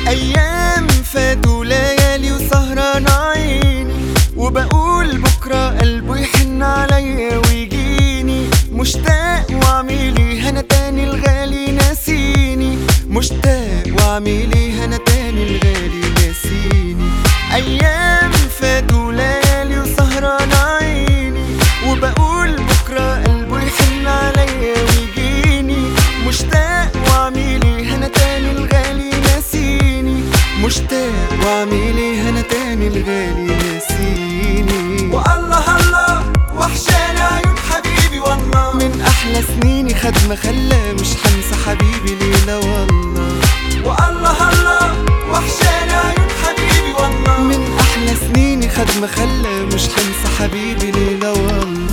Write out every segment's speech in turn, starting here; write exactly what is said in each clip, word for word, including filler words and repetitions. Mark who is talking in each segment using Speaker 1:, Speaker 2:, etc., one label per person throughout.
Speaker 1: أيام فاتوا ليالي وسهران عيني، وبقول بكرة قلبه يحن عليا ويجيني. مشتاق وعميلي هنا تاني الغالي ناسيني، مشتاق وعميلي هنا تاني الغالي ناسيني. أيام فاتوا ليالي وسهران عيني، وبقول بكرة قلبه يحن عليا ويجيني. مشتاق وعميلي هنا تاني الغالي ناسيني، مشتاق وعميلي هنا تاني الغالي ناسيني.
Speaker 2: والله الله وحشاني عيون حبيبي والله،
Speaker 1: من أحلى سنيني خد ما خلى، مش هنسى حبيبي ليلة والله.
Speaker 2: والله الله وحشاني عيون حبيبي والله،
Speaker 1: من أحلى سنيني خد ما خلى، مش هنسى حبيبي ليلة والله.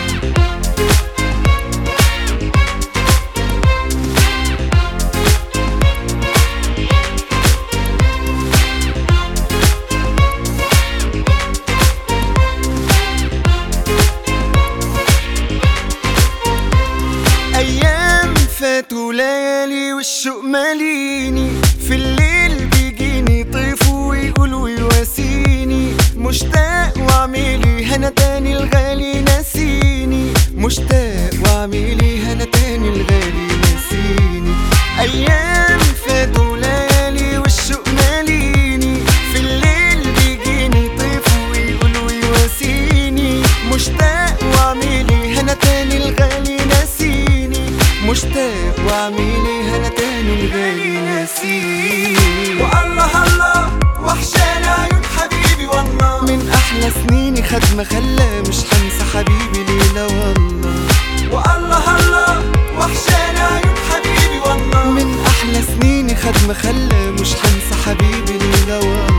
Speaker 1: أيام فاتوا ليالي والشوق ماليني، في الليل بيجيني طيف ويقول ويواسيني. مشتاق وعميلي هنا تاني الغالي ناسيني، مشتاق وعميلي هنا تاني الغالي ناسيني. أيام فاتوا ليالي والشوق ماليني، في الليل بيجيني طيف ويقول ويواسيني. مشتاق وعميلي هنا تاني الغالي ناسيني، مشتاق وعميلي هنا تاني الغالي ناسيني.
Speaker 2: والله الله وحشاني عيون حبيبي والله،
Speaker 1: من أحلى سنيني خد ما خلى، مش هنسى حبيبي ليلة والله.
Speaker 2: والله الله وحشاني عيون حبيبي والله،
Speaker 1: من أحلى سنيني خد ما خلى، مش هنسى حبيبي ليلة والله.